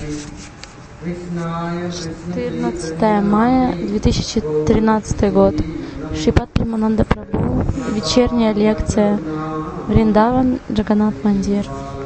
14 мая 2013 год. Шрипад Премананда Прабху. Вечерняя лекция. Вриндаван, Джаганнат Мандир.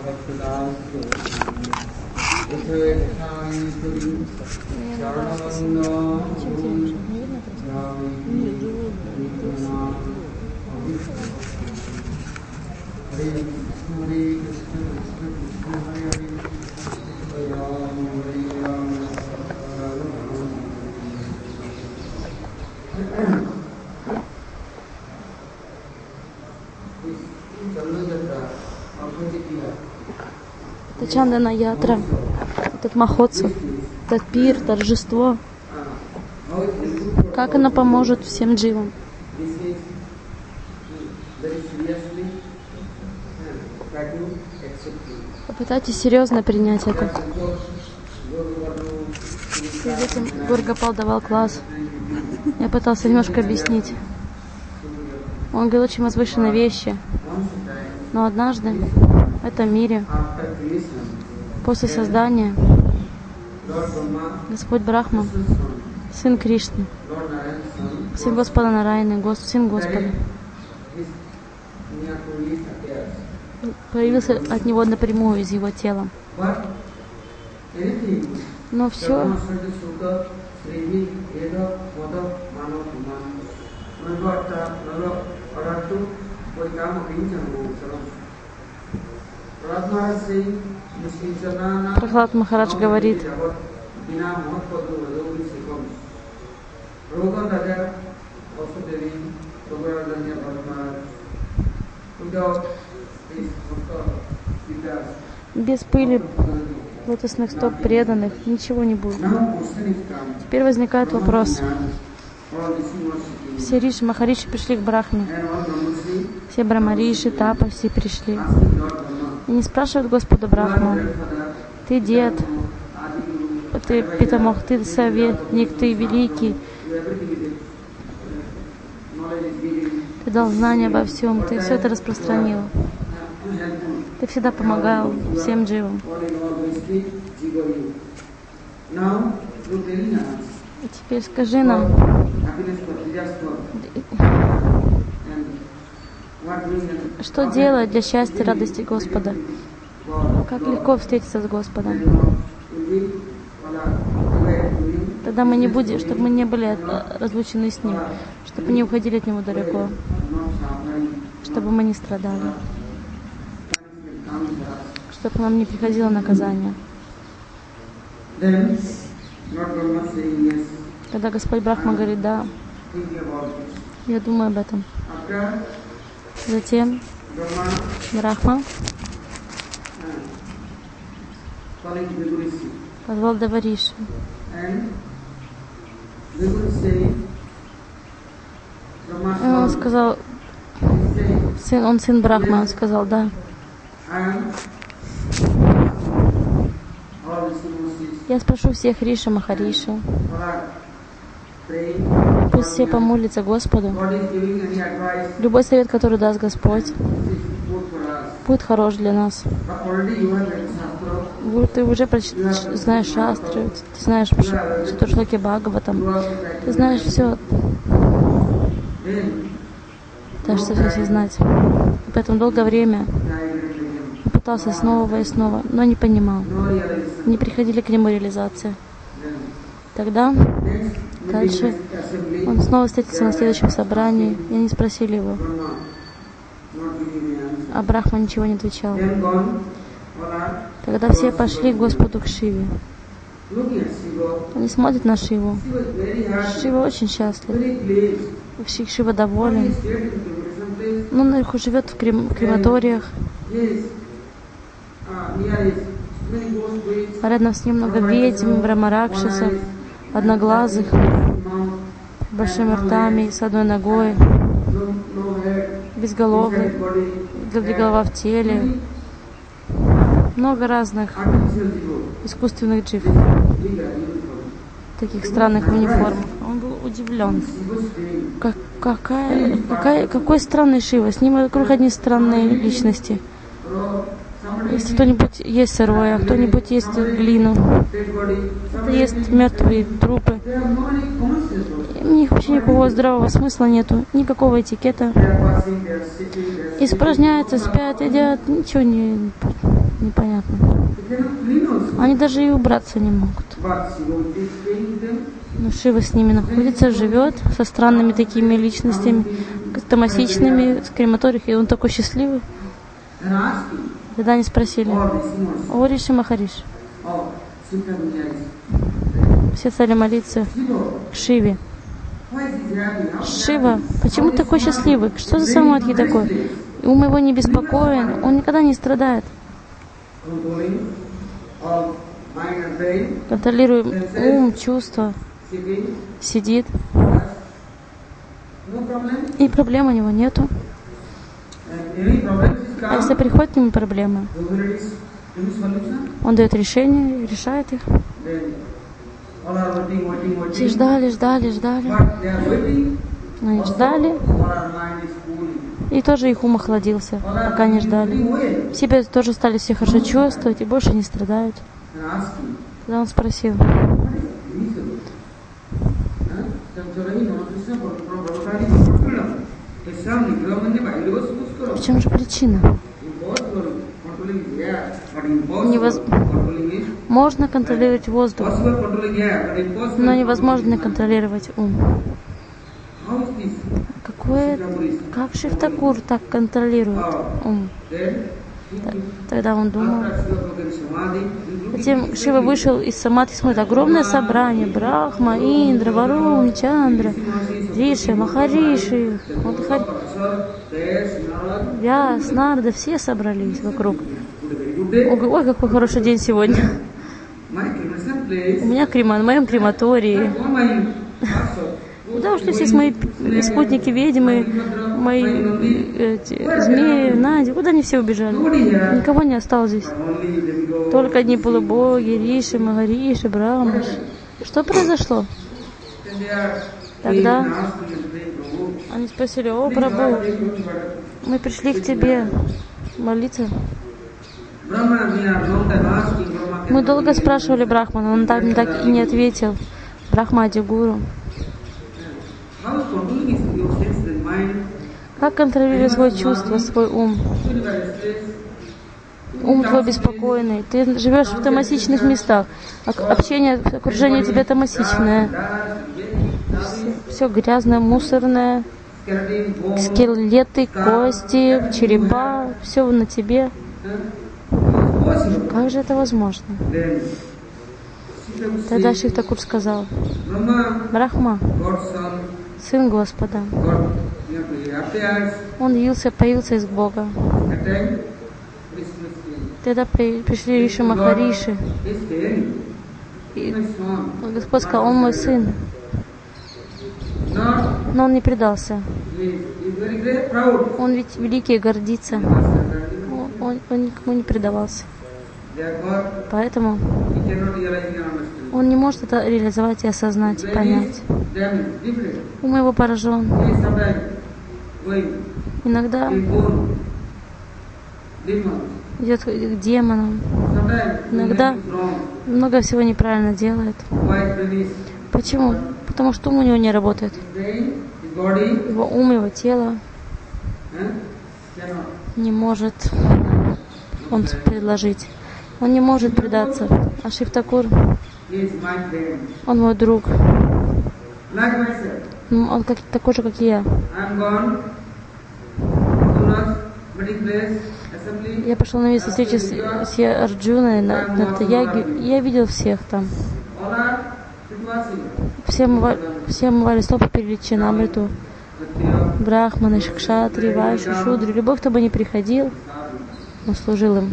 Это Чандана Ятра, этот Махотсав, этот пир, торжество. Как оно поможет всем дживам? Попытайтесь серьезно принять это. Перед этим Гургапал давал класс. Я пытался немножко объяснить. Он говорил очень возвышенные вещи. Но однажды в этом мире, после создания, Господь Брахма, сын Кришны, сын Господа Нараяны, сын Господа, появился от него напрямую из его тела. Но все Прахлад Махарадж говорит, без пыли лотосных стоп преданных ничего не будет. Теперь возникает вопрос. Все риши, махариши пришли к Брахме. Все брахмариши, тапаси пришли. И не спрашивают Господа Брахму: ты дед, ты питамох, ты советник, ты великий, ты дал знания обо всем, ты все это распространил. Ты всегда помогал всем дживам. И теперь скажи нам, что делать для счастья и радости Господа? Как легко встретиться с Господом? Тогда мы не будем, чтобы мы не были разлучены с Ним, чтобы не уходили от Него далеко, чтобы мы не страдали, чтобы к нам не приходило наказание. Когда Господь Брахма говорит: да, я думаю об этом. Затем Брахма позвал Девариши. И он сказал, он сын Брахма, он сказал: да. Я спрошу всех Риши, Махариши. Пусть все помолятся Господу. Любой совет, который даст Господь, будет хорош для нас. Ты уже знаешь шастры, ты знаешь Чатуршлоки Бхагаватам, ты знаешь все. Ты должен все знать. И поэтому долгое время я пытался снова и снова, но не понимал. Не приходили к нему реализации. Тогда дальше он снова встретился на следующем собрании, и они спросили его, а Брахма ничего не отвечал. Тогда все пошли к Господу, к Шиве. Они смотрят на Шиву. Шива очень счастлив. Шива доволен. Но он наверху живет в крематориях. Рядом с ним много ведьм, брамаракшисов, одноглазых, большими ртами, с одной ногой, безголовых, где голова в теле. Много разных искусственных джив, таких странных униформах. Он был удивлен. Какой странный Шива? С ним вокруг одни странные личности. Если кто-нибудь ест сырое, а кто-нибудь ест глину, кто-то ест мертвые трупы, у них вообще никакого здравого смысла нету, никакого этикета. Испражняются, спят, едят, ничего непонятно. Они даже и убраться не могут. Но Шива с ними находится, живет, со странными такими личностями, тамасичными, с крематориях, и он такой счастливый. Тогда они спросили: о, Риши Махариш. Все стали молиться к Шиве. Шива, почему ты такой счастливый? Что за самадхи такой? Ум его не беспокоен, он никогда не страдает. Контролируем ум, чувства. Сидит. И проблем у него нету. А если приходят к нему проблемы, он дает решение, решает их. Все ждали. Но они ждали. И тоже их ум охладился, пока не ждали. Себе тоже стали все хорошо чувствовать и больше не страдают. Тогда он спросил: в чем же причина? Можно контролировать воздух, но невозможно контролировать ум. Как Шив Такур так контролирует ум? Тогда он думал. Затем Шива вышел из самадхи, смотрит, огромное собрание: Брахма, Индра, Варун, Чандра, Риши, Махариши, Вяс, Нарда, все собрались вокруг. Ой, какой хороший день сегодня. У меня на моем крематории. Куда ушли все мои спутники, ведьмы, мои змеи, Нади? Куда они все убежали? Никого не осталось здесь. Только одни полубоги, Риши, Махариши, Брахмаш. Что произошло? Тогда они спросили: о, Прабху, мы пришли к тебе молиться. Мы долго спрашивали Брахмана, он так и не ответил. Брахмади Гуру. Как контролировать свое чувство, свой ум? Ум твой беспокойный. Ты живешь в тамасичных местах. Общение, окружение у тебя тамасичное. Все грязное, мусорное. Скелеты, кости, черепа. Все на тебе. Как же это возможно? Тогда Шив Такур сказал: Брахма, сын Господа. Он появился из Бога. Тогда пришли Риши Махариши. И Господь сказал: он мой сын. Но он не предался. Он ведь великий и гордится. Он никому не предавался. Поэтому он не может это реализовать и осознать, и понять. Ум его поражен. Иногда идет к демонам. Иногда много всего неправильно делает. Почему? Потому что ум у него не работает. Его ум, его тело не может он предложить. Он не может предаться. А Шив Такур, он мой друг. Он такой же, как и я. Я пошел на место встречи с Арджуной на Таяге. Я видел всех там. Все омывали стопы перед Чинамриту. Брахманы, Кшатри, Вайши, Шудри. Любой, кто бы ни приходил, он служил им.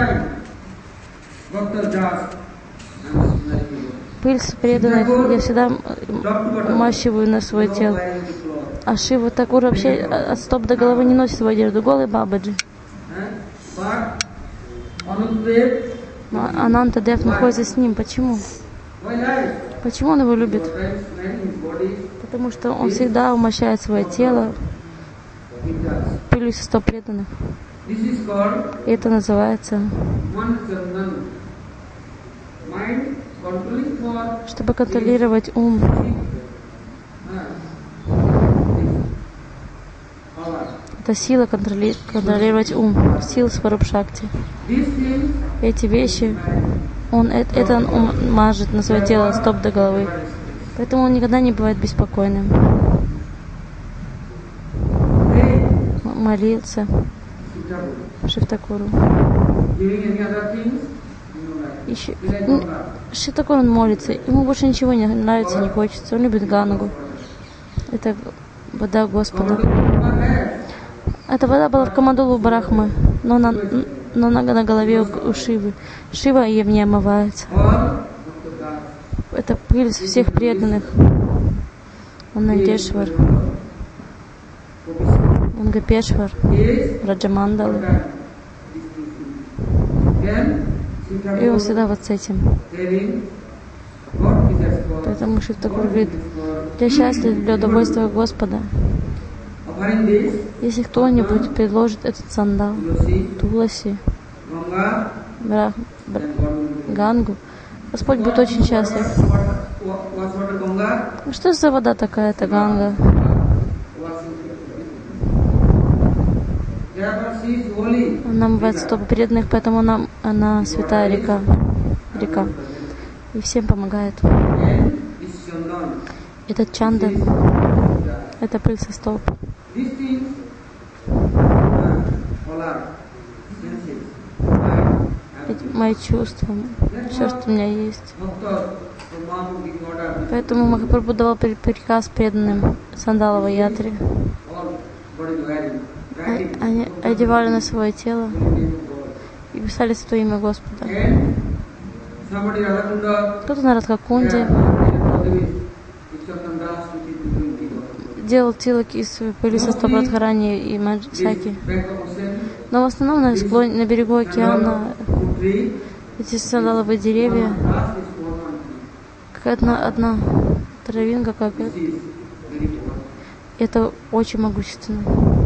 Пыль с преданных я всегда умащиваю на свое тело. А Шива Такур вообще от стоп до головы не носит свою одежду. Голый Бабаджи. Ананта Дев находится с ним. Почему? Почему он его любит? Потому что он всегда умощает свое тело пылью со стоп преданных. This is called Это называется, one chandan. Mind controlling for чтобы контролировать ум. Это сила контролировать ум, сила Сварупшакти. Эти вещи, это он мажет на свое тело, стоп до головы. Поэтому он никогда не бывает беспокойным. Молиться Шивтакуру. Шивтакур он молится, ему больше ничего не нравится, не хочется. Он любит Гангу. Это вода Господа. Эта вода была в Камандулу Брахмы, но она на голове у Шивы. Шива ей не омывается. Это пыль всех преданных. Он Нандешвар, он Гопешвар, Раджамандалы. И он всегда вот с этим. Поэтому Шивтакур говорит, я счастлив для удовольствия Господа. Если кто-нибудь предложит этот сандал, Туласи, Гангу, Господь будет очень счастлив. Что за вода такая, эта Ганга? Она омывает стопы преданных, поэтому она святая река. И всем помогает. Этот чандан, это пыль со стоп. Мои чувства, все, что у меня есть. Поэтому Махапрабху давал приказ преданным Сандалова ятре. Они одевали на свое тело и писали свое имя Господа. Кто-то на Радхакунде делал тилок из пыли со стоп Радхарани и Маджаки. Но в основном на берегу океана эти сандаловые деревья, как одна травинка, как это очень могущественно.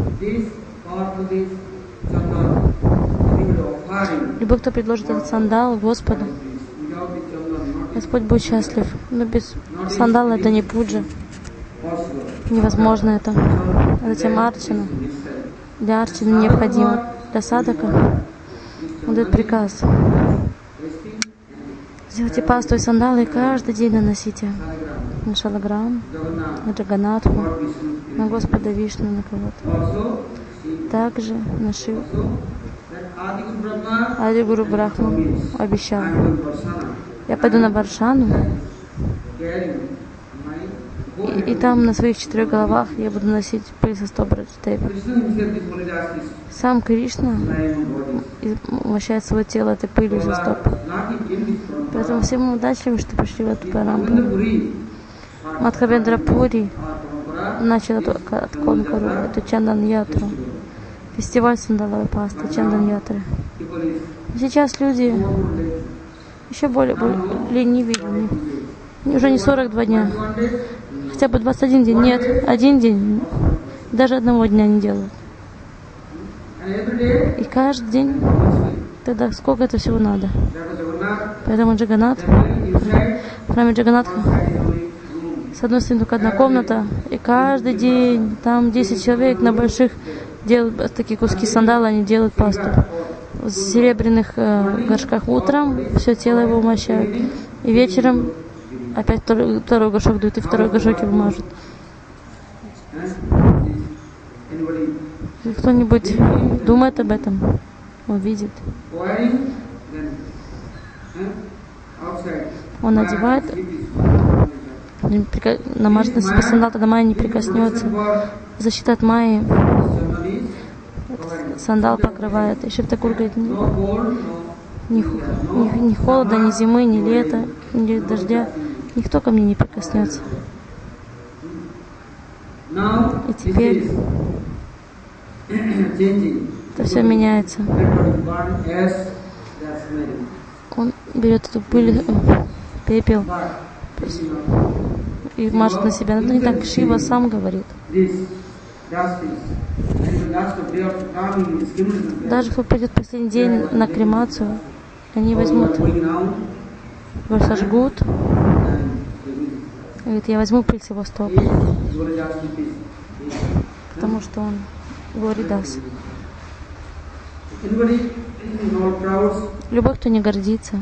Любой, кто предложит этот сандал Господу, Господь будет счастлив. Но без сандала это не пуджа. Невозможно это. А затем арчана. Для арчаны необходимо. Для садака он дает приказ. Сделайте пасту и сандалы и каждый день наносите на Шалаграм, на Джаганатху, на Господа Вишну, на кого-то. Также на Шиву. Ади Гуру Брахма обещал. Я пойду на Баршану, и там на своих 4 головах я буду носить пыль со стоп Раджатева. Сам Кришна вращает свое тело этой пылью со стоп. Поэтому всем удачливым, что пришли в эту парампару. Мадхавендра Пури начал от Конкуру, эту Чандан-ятру. Фестиваль сандаловой пасты, Чандан-ятры. Сейчас люди еще более ленивее. Уже не 42 дня. Хотя бы 21 день. Нет, 1 день. Даже одного дня не делают. И каждый день. Тогда сколько это всего надо? Поэтому Джаганнат, в храме Джаганнатха, с одной стороны только одна комната, и каждый день там 10 человек на больших делают такие куски сандала, они делают пасту. В серебряных горшках утром все тело его умощают. И вечером опять второй горшок дают, и второй горшок его мажут. Если кто-нибудь думает об этом, он видит. Он одевает, намажет на себе сандал, тогда Майя не прикоснется. Защита от Майи. Сандал покрывает. И Шивтакур говорит, ни холода, ни зимы, ни лета, ни дождя. Никто ко мне не прикоснется. И теперь это все меняется. Он берет эту пыль, пепел и мажет на себя. Но не так Шива сам говорит. Даже кто придет в последний день на кремацию, они возьмут, сожгут. Говорит, я возьму пыль с его стоп. Потому что он Гауридас. Любой, кто не гордится.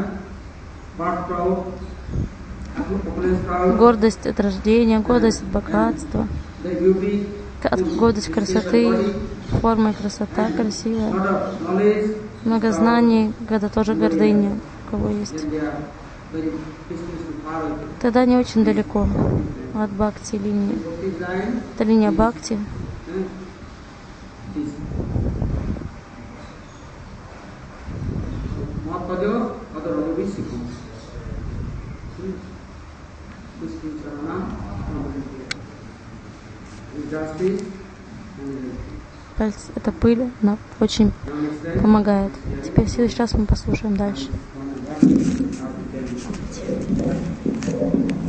Гордость от рождения, гордость от богатства, гордость красоты, форма и красота красивая. Много знаний, когда тоже гордыня, у кого есть. Тогда не очень далеко от бхакти линии. Это линия бхакти. Эта пыль, она очень помогает. Теперь в следующий раз мы послушаем дальше.